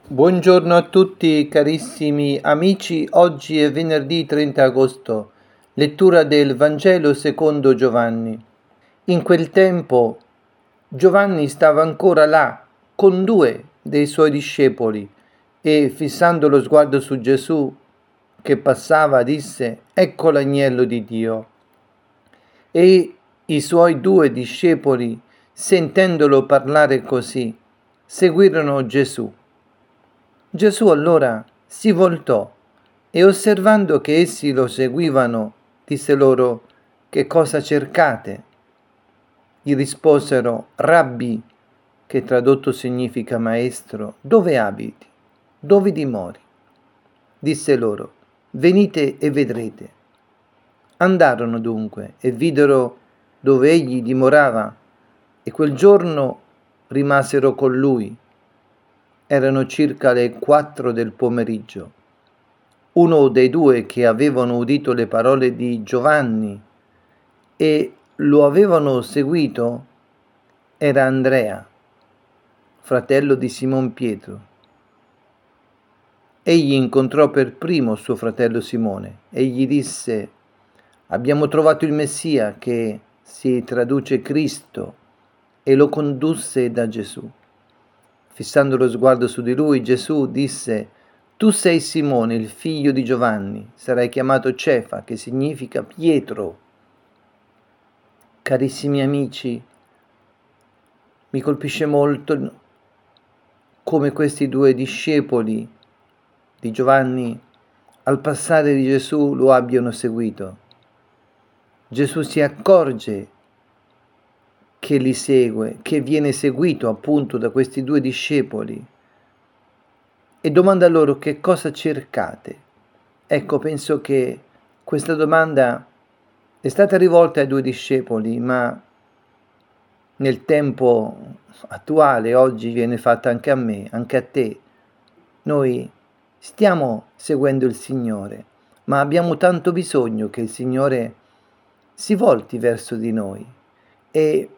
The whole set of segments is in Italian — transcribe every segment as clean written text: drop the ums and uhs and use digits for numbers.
Buongiorno a tutti carissimi amici, oggi è venerdì 30 agosto, lettura del Vangelo secondo Giovanni. In quel tempo Giovanni stava ancora là con 2 dei suoi discepoli e fissando lo sguardo su Gesù che passava disse: «Ecco l'agnello di Dio». E i suoi 2 discepoli, sentendolo parlare così, seguirono Gesù. Gesù allora si voltò e osservando che essi lo seguivano, disse loro: «Che cosa cercate?» Gli risposero: «Rabbi», che tradotto significa maestro, «dove abiti? Dove dimori?» Disse loro: «Venite e vedrete». Andarono dunque e videro dove egli dimorava e quel giorno rimasero con lui. Erano circa le 4 del pomeriggio. Uno dei 2 che avevano udito le parole di Giovanni e lo avevano seguito era Andrea, fratello di Simon Pietro. Egli incontrò per primo suo fratello Simone e gli disse: «Abbiamo trovato il Messia», che si traduce Cristo, e lo condusse da Gesù. Fissando lo sguardo su di lui, Gesù disse: «Tu sei Simone, il figlio di Giovanni, sarai chiamato Cefa, che significa Pietro». Carissimi amici, mi colpisce molto come questi 2 discepoli di Giovanni, al passare di Gesù, lo abbiano seguito. Gesù si accorge che li segue, che viene seguito appunto da questi 2 discepoli e domanda loro: «Che cosa cercate?» Ecco, penso che questa domanda è stata rivolta ai 2 discepoli, ma nel tempo attuale, oggi, viene fatta anche a me, anche a te. Noi stiamo seguendo il Signore, ma abbiamo tanto bisogno che il Signore si volti verso di noi e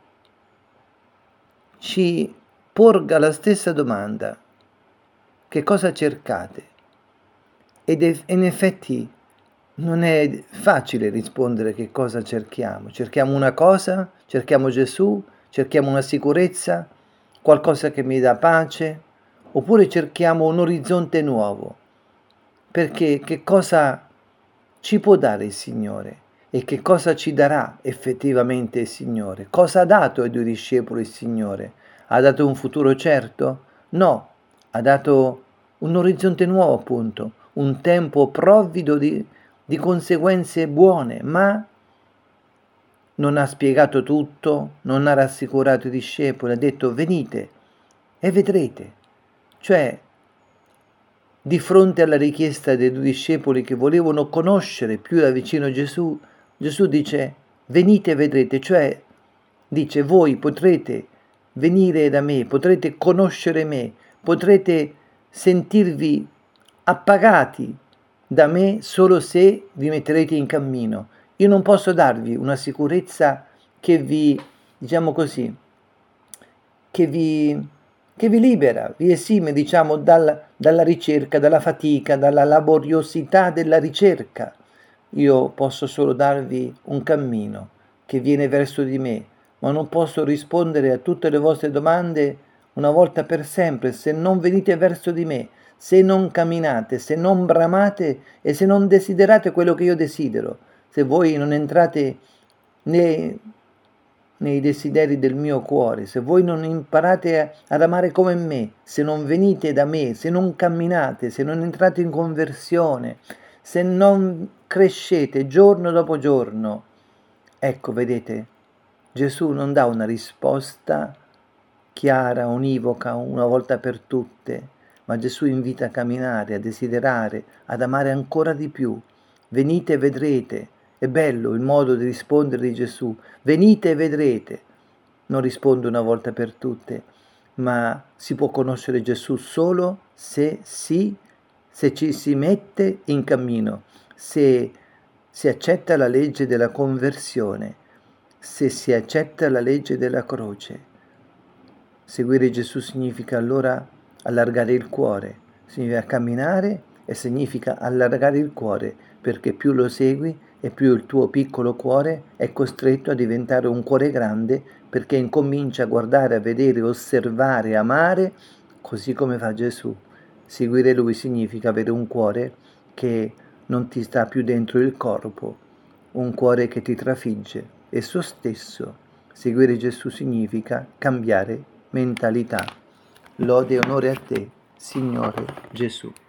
ci porga la stessa domanda: che cosa cercate? Ed in effetti non è facile rispondere che cosa cerchiamo. Cerchiamo una cosa, cerchiamo Gesù, cerchiamo una sicurezza, qualcosa che mi dà pace, oppure cerchiamo un orizzonte nuovo. Perché che cosa ci può dare il Signore e che cosa ci darà effettivamente il Signore? Cosa ha dato ai 2 discepoli il Signore? Ha dato un futuro certo? No, ha dato un orizzonte nuovo, appunto, un tempo provvido di conseguenze buone, ma non ha spiegato tutto, non ha rassicurato i discepoli, ha detto: «Venite e vedrete». Cioè, di fronte alla richiesta dei 2 discepoli che volevano conoscere più da vicino Gesù, Gesù dice: «Venite e vedrete», cioè dice: «Voi potrete venire da me, potrete conoscere me, potrete sentirvi appagati da me solo se vi metterete in cammino. Io non posso darvi una sicurezza che vi, diciamo così, che vi libera, vi esime, diciamo, dalla ricerca, dalla fatica, dalla laboriosità della ricerca. Io posso solo darvi un cammino che viene verso di me, ma non posso rispondere a tutte le vostre domande una volta per sempre se non venite verso di me, se non camminate, se non bramate e se non desiderate quello che io desidero, se voi non entrate nei desideri del mio cuore, se voi non imparate ad amare come me, se non venite da me, se non camminate, se non entrate in conversione, se non crescete giorno dopo giorno, ecco, vedete, Gesù non dà una risposta chiara, univoca, una volta per tutte, ma Gesù invita a camminare, a desiderare, ad amare ancora di più. Venite e vedrete. È bello il modo di rispondere di Gesù. Venite e vedrete. Non risponde una volta per tutte, ma si può conoscere Gesù solo se ci si mette in cammino, se si accetta la legge della conversione, se si accetta la legge della croce. Seguire Gesù significa allora allargare il cuore, significa camminare e significa allargare il cuore, perché più lo segui e più il tuo piccolo cuore è costretto a diventare un cuore grande, perché incomincia a guardare, a vedere, osservare, amare, così come fa Gesù. Seguire Lui significa avere un cuore che non ti sta più dentro il corpo, un cuore che ti trafigge esso stesso. Seguire Gesù significa cambiare mentalità. Lode e onore a te, Signore Gesù.